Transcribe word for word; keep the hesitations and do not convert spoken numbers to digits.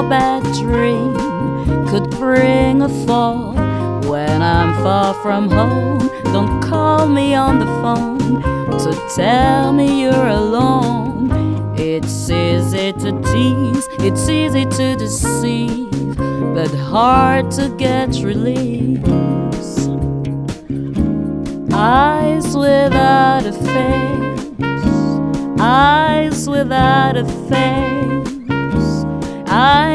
your bad dream could bring a fall. When I'm far from home, don't call me on the phone to tell me you're alone. It's easy to tease, it's easy to deceive, but hard to get release. Eyes without a face, eyes without a face, eyes